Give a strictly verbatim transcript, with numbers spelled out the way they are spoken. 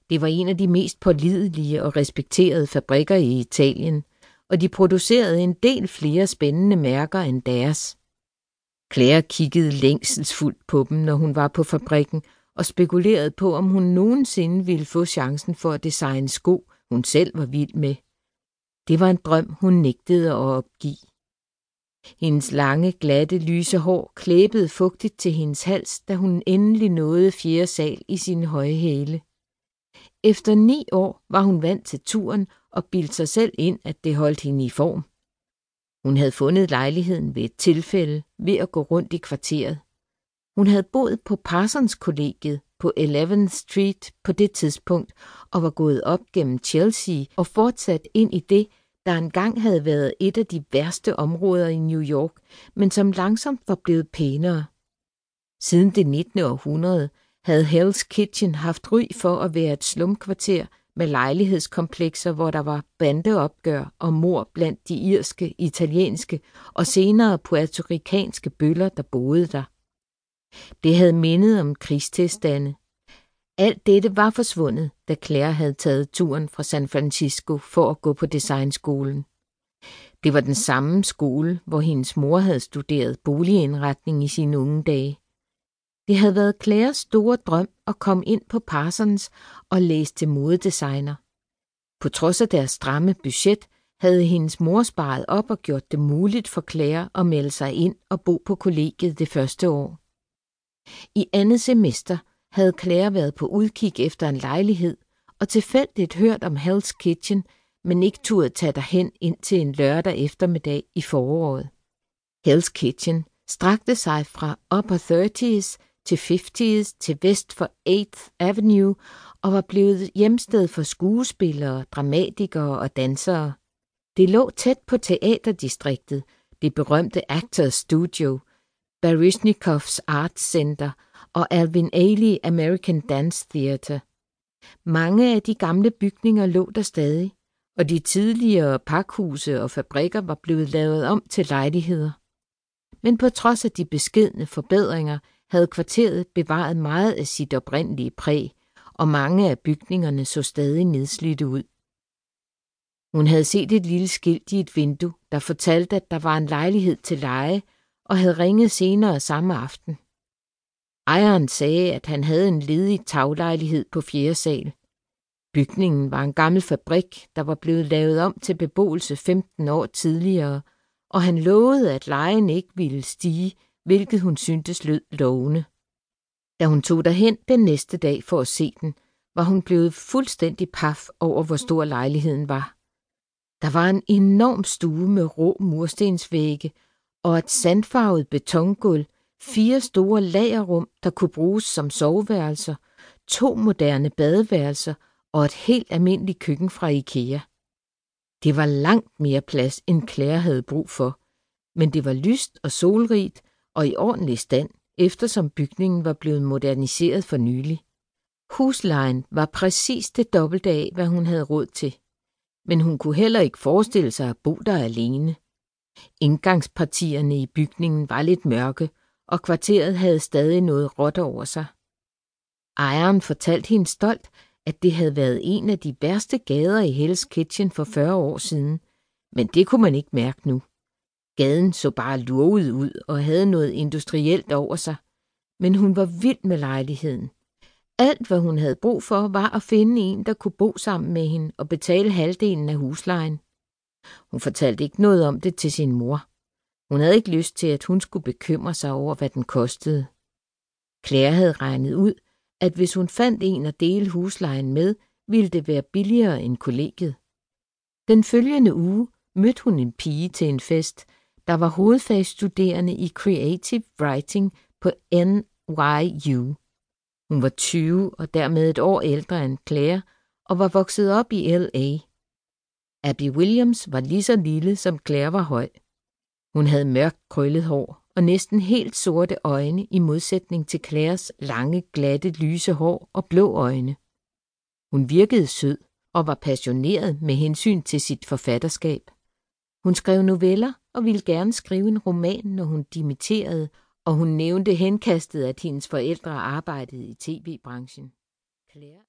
Det var en af de mest pålidelige og respekterede fabrikker i Italien, og de producerede en del flere spændende mærker end deres. Claire kiggede længselsfuldt på dem, når hun var på fabrikken, og spekulerede på, om hun nogensinde ville få chancen for at designe sko, hun selv var vild med. Det var en drøm, hun nægtede at opgive. Hendes lange, glatte, lyse hår klæbede fugtigt til hendes hals, da hun endelig nåede fjerde sal i sine høje hæle. Efter ni år var hun vant til turen og bildte sig selv ind, at det holdt hende i form. Hun havde fundet lejligheden ved et tilfælde ved at gå rundt i kvarteret. Hun havde boet på Parsons-kollegiet på ellevte Street på det tidspunkt og var gået op gennem Chelsea og fortsat ind i det, der engang havde været et af de værste områder i New York, men som langsomt var blevet pænere. Siden det nittende århundrede havde Hell's Kitchen haft ry for at være et slumkvarter med lejlighedskomplekser, hvor der var bandeopgør og mord blandt de irske, italienske og senere puertoricanske bøller, der boede der. Det havde mindet om krigstilstande. Alt dette var forsvundet, da Claire havde taget turen fra San Francisco for at gå på designskolen. Det var den samme skole, hvor hendes mor havde studeret boligindretning i sine unge dage. Det havde været Claires store drøm at komme ind på Parsons og læse til modedesigner. På trods af deres stramme budget havde hendes mor sparet op og gjort det muligt for Claire at melde sig ind og bo på kollegiet det første år. I andet semester havde Claire været på udkig efter en lejlighed og tilfældigt hørt om Hell's Kitchen, men ikke turde tage derhen indtil en lørdag eftermiddag i foråret. Hell's Kitchen strakte sig fra upper thirties til fifties til vest for eighth Avenue og var blevet hjemsted for skuespillere, dramatikere og dansere. Det lå tæt på teaterdistriktet, det berømte Actors Studio, Baryshnikovs Arts Center og Alvin Ailey American Dance Theatre. Mange af de gamle bygninger lå der stadig, og de tidligere pakhuse og fabrikker var blevet lavet om til lejligheder. Men på trods af de beskedne forbedringer havde kvarteret bevaret meget af sit oprindelige præg, og mange af bygningerne så stadig nedslidte ud. Hun havde set et lille skilt i et vindue, der fortalte, at der var en lejlighed til leje, og havde ringet senere samme aften. Ejeren sagde, at han havde en ledig taglejlighed på fjerde sal. Bygningen var en gammel fabrik, der var blevet lavet om til beboelse femten år tidligere, og han lovede, at lejen ikke ville stige, hvilket hun syntes lød lovende. Da hun tog derhen den næste dag for at se den, var hun blevet fuldstændig paf over, hvor stor lejligheden var. Der var en enorm stue med rå murstensvægge og et sandfarvet betongulv, fire store lagerrum, der kunne bruges som soveværelser, to moderne badeværelser og et helt almindeligt køkken fra IKEA. Det var langt mere plads, end Claire havde brug for, men det var lyst og solrigt og i ordentlig stand, eftersom bygningen var blevet moderniseret for nylig. Huslejen var præcis det dobbelte af, hvad hun havde råd til, men hun kunne heller ikke forestille sig at bo der alene. Indgangspartierne i bygningen var lidt mørke, og kvarteret havde stadig noget råt over sig. Ejeren fortalte hende stolt, at det havde været en af de værste gader i Hell's Kitchen for fyrre år siden, men det kunne man ikke mærke nu. Gaden så bare lurvet ud og havde noget industrielt over sig, men hun var vild med lejligheden. Alt, hvad hun havde brug for, var at finde en, der kunne bo sammen med hende og betale halvdelen af huslejen. Hun fortalte ikke noget om det til sin mor. Hun havde ikke lyst til, at hun skulle bekymre sig over, hvad den kostede. Claire havde regnet ud, at hvis hun fandt en at dele huslejen med, ville det være billigere end kollegiet. Den følgende uge mødte hun en pige til en fest, der var hovedfagsstuderende i Creative Writing på N Y U. Hun var tyve og dermed et år ældre end Claire og var vokset op i L A. Abby Williams var lige så lille, som Claire var høj. Hun havde mørkt krøllet hår og næsten helt sorte øjne i modsætning til Claires lange, glatte, lyse hår og blå øjne. Hun virkede sød og var passioneret med hensyn til sit forfatterskab. Hun skrev noveller og ville gerne skrive en roman, når hun dimitterede, og hun nævnte henkastet, at hendes forældre arbejdede i tv-branchen. Claire